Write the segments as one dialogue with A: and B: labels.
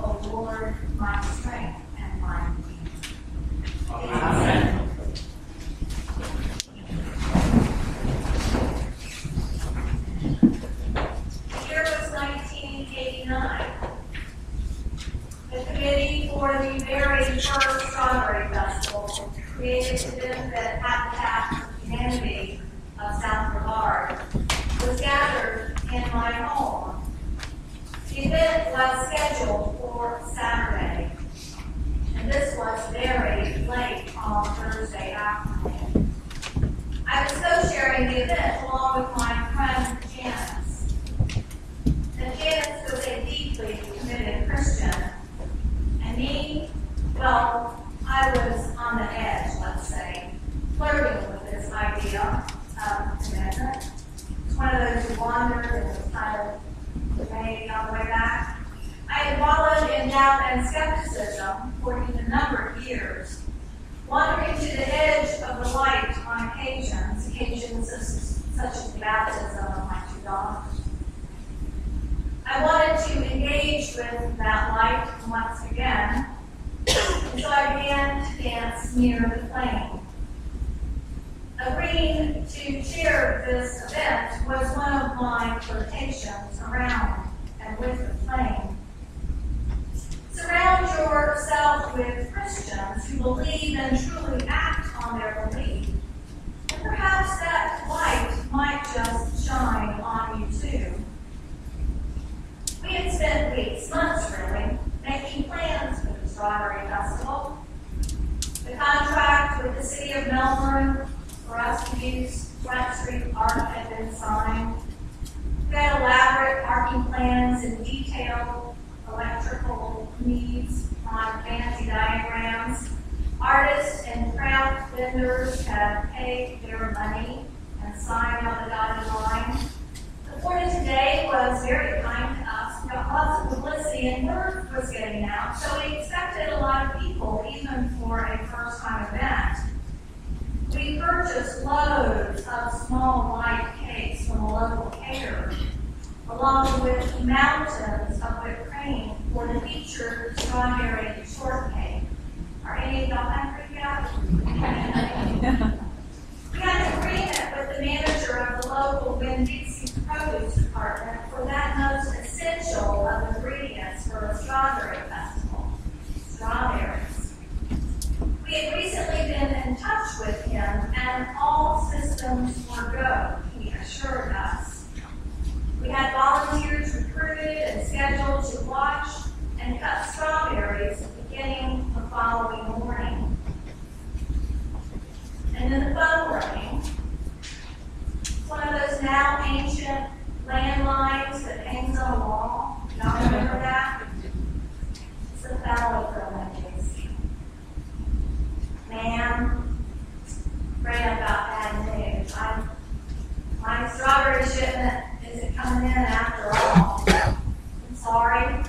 A: O Lord, my strength and my Redeemer.
B: Amen.
A: The year was 1989. The committee for the very first Strawberry Festival, created to benefit Habitat for Humanity of South Brevard, was gathered in my home. The event was scheduled for Saturday, and this was very late on Thursday afternoon. I was co-sharing the event along with my friend Janice. And Janice was a deeply committed Christian, and me, well, I was on the edge, let's say, flirting with this idea of commitment. It's one of those who wandered and was kind of maybe on the way back. I had wallowed in doubt and skepticism for even a number of years, wandering to the edge of the light on occasions such as the baptism of my two daughters. I wanted to engage with that light once again, and so I began to dance near the flame. Agreeing to share this event was one of my flirtations around and with the flame. Surround yourself with Christians who believe and truly act on their belief, and perhaps that light might just shine on you too. We had spent weeks, months really, making plans for the Strawberry Festival. The contract with the city of Melbourne for us to use Front Street Park had been signed. We had elaborate parking plans and detailed electrical needs on fancy diagrams. Artists and craft vendors had paid their money and signed on the dotted line. The Florida Today was very kind to us. We got lots of publicity and word was getting out, so we expected a lot of people, even for a first-time event. We purchased loads of small white cakes from a local caterer, along with mountains of whipped cream for the featured strawberry shortcake. Are any of y'all hungry yet? We had an agreement with the manager of the local Winn-Dixie produce department for that most essential of ingredients for a strawberry festival: strawberries. We had recently been in touch with him, and all systems were go, he assured us. We had volunteers recruited and scheduled to wash and cut strawberries beginning the following morning. And then the phone rang. One of those now ancient landlines that hangs on the wall. Y'all remember that? It's the fellow from Winn-Dixie. Ma'am, afraid I've got bad news. My strawberry shipment isn't coming in after all. I'm sorry.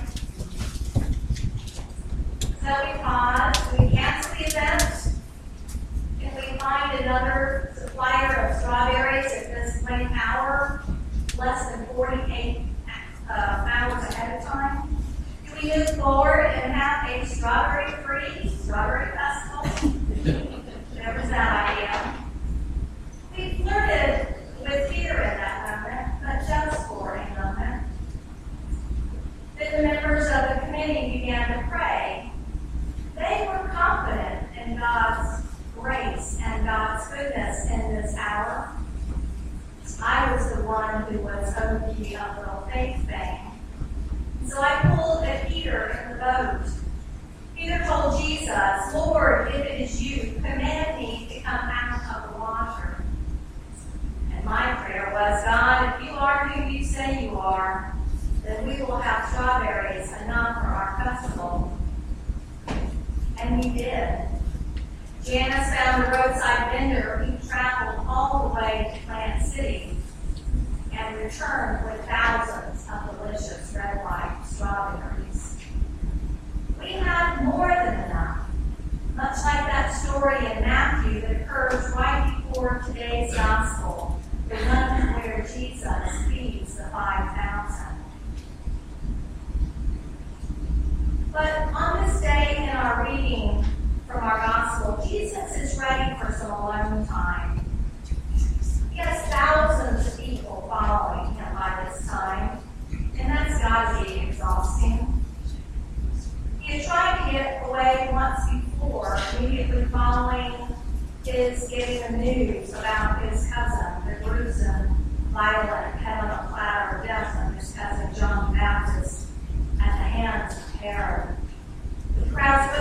A: So we paused. We canceled the event. Can we find another supplier of strawberries at this late hour, less than 48 hours ahead of time? Do we move forward and have a strawberry-free strawberry festival? There was that idea. We flirted with fear in that moment, but just for a moment. Then the members of the committee began to pray. They were confident in God's grace and God's goodness in this hour. I was the one who was OG of little faith thing. So I pulled at Peter in the boat. Peter told Jesus, "Lord, if it is you, command me to come out of the water." And my prayer was, "God, if you are who you say you are, then we will have strawberries enough for our festival." And we did. Janice found a roadside vendor who traveled all the way to Plant City and returned with thousands of delicious red white strawberries. We had more than enough, much like that story in Matthew that occurs right before today's gospel, the one where Jesus feeds the 5,000.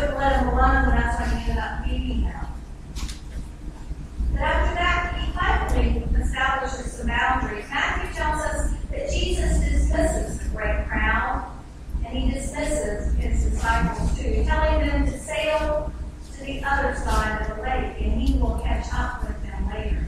A: wouldn't let him alone, and that's when he ended up beating him. But after that, he finally establishes some boundaries. Matthew tells us that Jesus dismisses the great crowd, and he dismisses his disciples too, telling them to sail to the other side of the lake, and he will catch up with them later.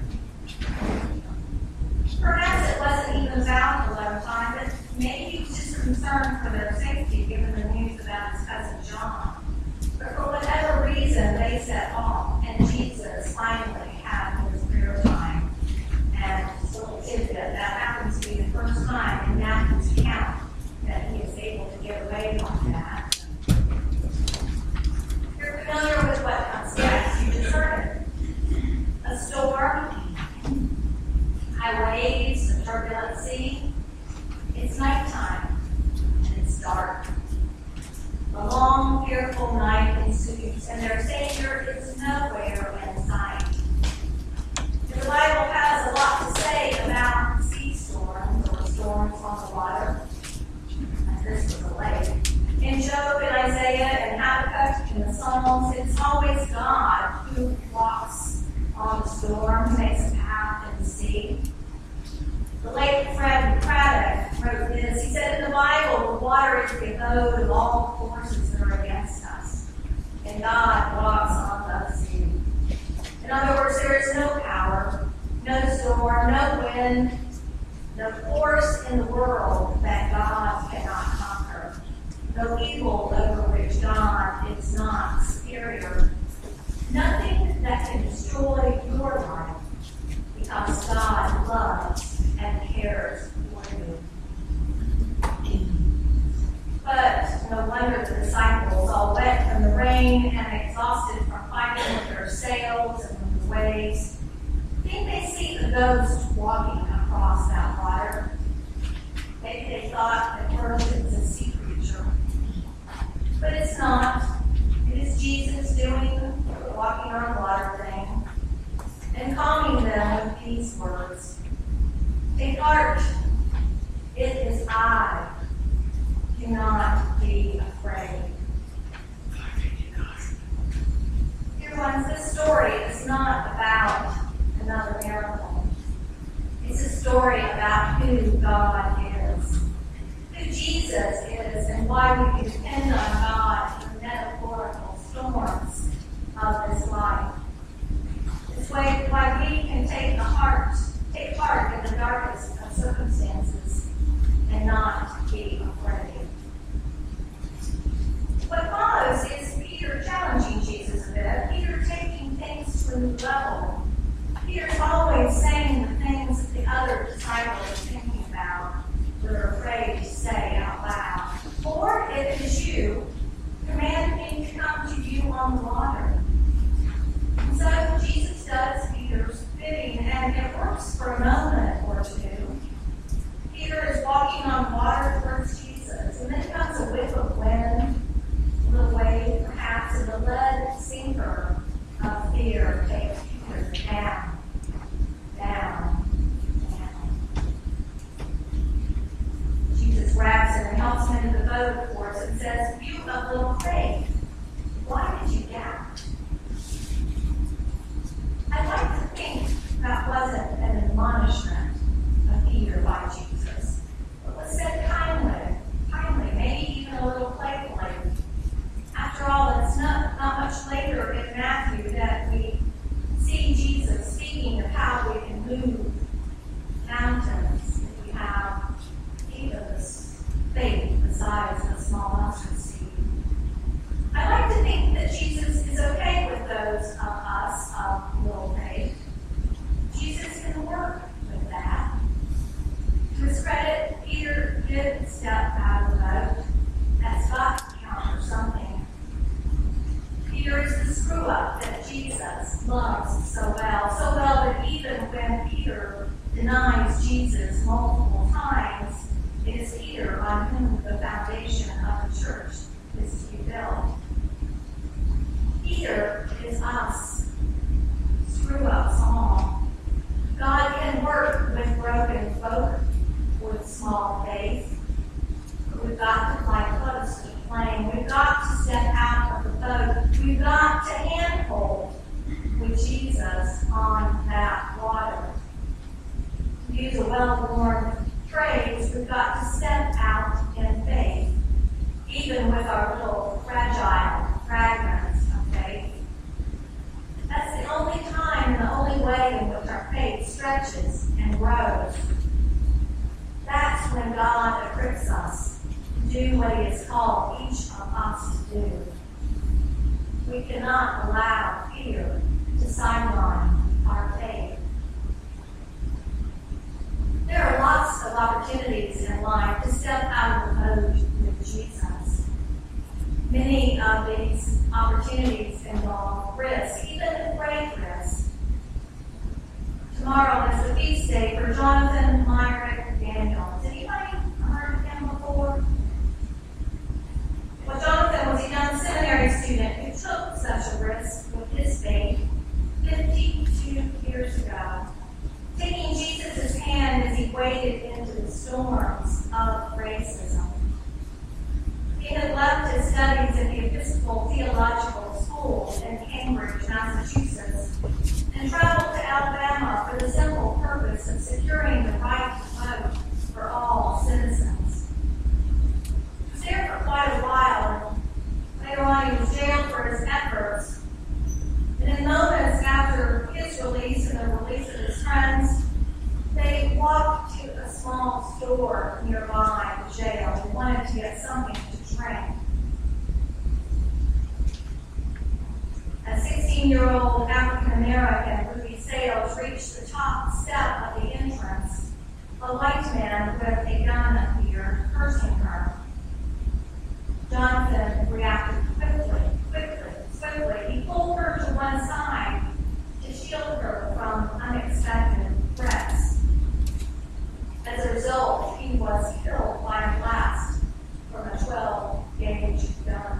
A: Perhaps it wasn't even found a love time, but maybe he was just concerned for their safety, given the news about his cousin John. But for whatever reason, they set off, and Jesus finally had his prayer time. And this little tidbit, that happens to be the first time in Matthew's account that he is able to get away like that. You're familiar with what comes next. You just heard it. A storm, high waves, a turbulent sea. It's nighttime, and it's dark. A long, fearful night ensues, and their Savior is nowhere in sight. The Bible has a lot to say about sea storms or storms on the water. And this was a lake. In Job and Isaiah and Habakkuk and the Psalms, it's always God who walks on the storm, who makes a path in the sea. The late Fred Craddock wrote this. He said, in the Bible, the water is the abode of all the forces that are against us. And God walks on the sea. In other words, there is no power, no storm, no wind, no force in the world that God cannot conquer. No evil over which God is not superior. Nothing that can destroy your life, because God loves and cares for you. But no wonder the disciples, all wet from the rain and exhausted from fighting with their sails and with the waves, think they see a ghost walking across that water. Maybe they thought at first it was a sea creature. But it's not. It is Jesus doing the walking on water thing and calming them with these words. Take heart, it is I. Do not be afraid. Dear ones, this story is not about another miracle. It's a story about who God is, who Jesus is, and why we can depend on God in the metaphorical storms of this life. It's why we can take heart in the darkest of circumstances and not be afraid. What follows is Peter challenging Jesus a bit, Peter taking things to a new level. Peter's always saying the things that the other disciples are thinking about, but are afraid to say out loud. Or if it is you, command me to come to you on the water. And so Jesus does Peter's bidding, and it works for a moment or two. Peter is walking on water towards Jesus, and then comes a whiff of wind, a little wave perhaps, and the lead sinker of fear takes Peter down, down, down. Jesus grabs him and helps him into the boat, of course, and says, "You of little faith, why did you doubt?" I'd like to think that wasn't an admonishment of Peter by Jesus, but was said kindly, maybe even a little playfully. After all, it's not much later in Matthew that we see Jesus speaking of how we can move mountains if we have even this faith the size of a small mustard seed. I like to think that Jesus is okay with those of us of little faith. Jesus can work with that. To his credit, Peter did step out of the boat. That's got to count for something. Peter is the screw-up that Jesus loves so well that even when Peter denies Jesus multiple times, it is Peter on whom the foundation of the church is to be built. Peter is us, screw-ups all. God can work with broken folk with small faith, but we've got to fly close to the flame. We've got to step out of the boat well-worn phrase, we've got to step out in faith, even with our little fragile fragments of faith. That's the only time and the only way in which our faith stretches and grows. That's when God equips us to do what He has called each of us to do. We cannot allow fear to sideline our faith. There are lots of opportunities in life to step out of the boat with Jesus. Many of these opportunities involve risk, even great risk. Tomorrow is the feast day for Jonathan Myrick Daniel. Has anybody heard of him before? Well, Jonathan was a young seminary student who took such a risk with his faith 52 years ago, taking Jesus' hand as he waded into the storms of racism. He had left his studies at the Episcopal Theological School in Cambridge, Massachusetts, and traveled to Alabama for the simple purpose of securing the right to vote for all citizens. He was there for quite a while, and later on he was jailed for his efforts. And in moments after his release and the release of his friends, they walked to a small store nearby the jail and wanted to get something to drink. A 16-year-old African-American Ruby Sales reached the top step of the entrance. A white man with a gun appeared, cursing her. Jonathan reacted swiftly. He pulled her to one side to shield her from unexpected threats. As a result, he was killed by a blast from a 12-gauge gun.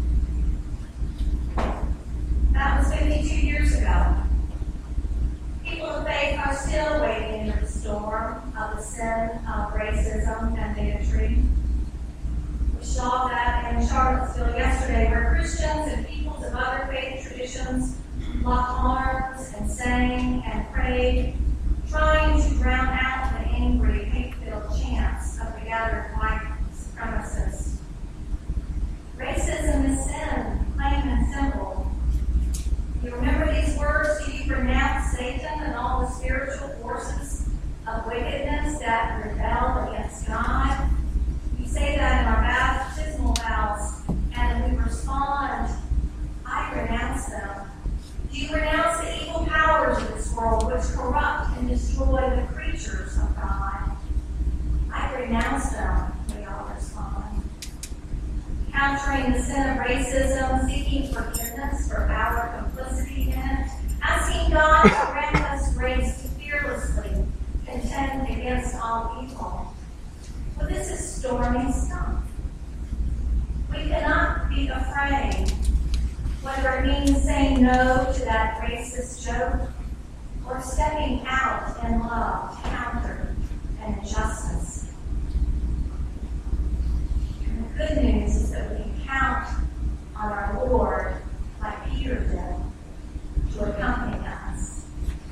A: That was 52 years ago. People of faith are still wading into the storm of the sin of racism and bigotry. We saw that in Charlottesville yesterday, where Christians and peoples of other faith traditions locked arms and sang and prayed, trying to drown out the angry, hate-filled chants of the gathered white supremacists. Racism is sin, plain and simple. You remember these words? Do you renounce Satan and all the spiritual forces of wickedness that rebel against God? We say that in our baptismal vows, and we respond, I renounce them. Do you renounce the evil powers of this world which corrupt and destroy the creatures of God? I renounce them, we all respond. Countering the sin of racism, seeking forgiveness for our complicity in it, asking God to grant us grace to fearlessly contend against all evil. But this is stormy stuff. We cannot be afraid, whether it means saying no to that racist joke or stepping out in love to counter an injustice. And the good news is that we can count on our Lord, like Peter did, to accompany us.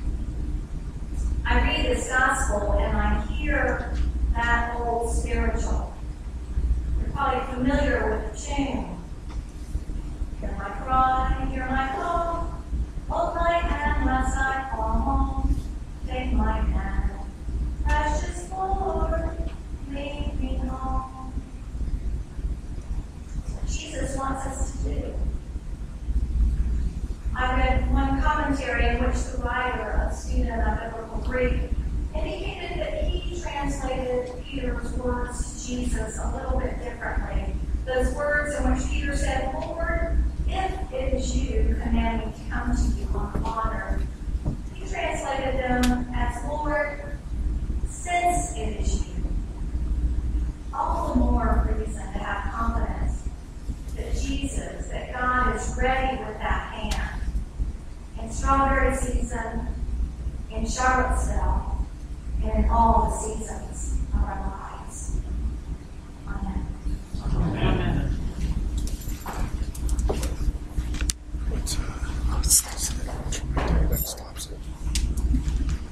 A: I read this gospel and I hear that old spiritual. You're probably familiar with the tune. Hear my cry, hear my call, hold my hand lest I fall home, take my hand, precious Lord, make me home. Jesus wants us to do. I read one commentary in which the writer, a student of biblical Greek, indicated that he translated Peter's words to Jesus a little bit differently. Those words in which Peter said, Lord, if it is you who command me to come to you on the water. He translated them as, Lord, since it is you. All the more reason to have confidence that Jesus, that God is ready with that hand. In strawberry season, in Charlottesville, and in all the seasons.